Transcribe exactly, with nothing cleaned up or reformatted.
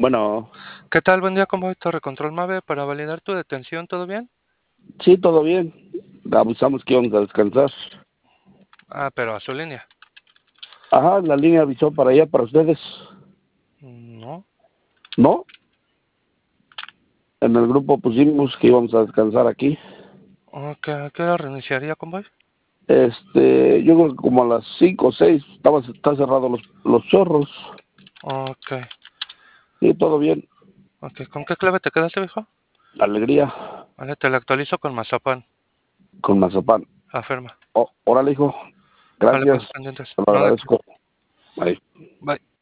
Bueno, ¿Qué tal? Buen día, ¿cómo voy? Torre Control Mave para validar tu detención, ¿todo bien? sí, todo bien. Avisamos que íbamos a descansar. Ah, pero a su línea. Ajá, la línea avisó para allá, para ustedes. No. ¿No? En el grupo pusimos que íbamos a descansar aquí. Ok, ¿a qué hora reiniciaría, convoy? Este, yo creo que como a las cinco o seis estaba, está cerrado los, los chorros. Ok, Sí, todo bien. ok. ¿Con qué clave te quedaste, viejo? Alegría Vale, te la actualizo con mazapán. con mazapán. Afirma. Oh, órale, hijo. Vale, Gracias. pues pendientes. Te lo No de qué. agradezco. Bye. Bye.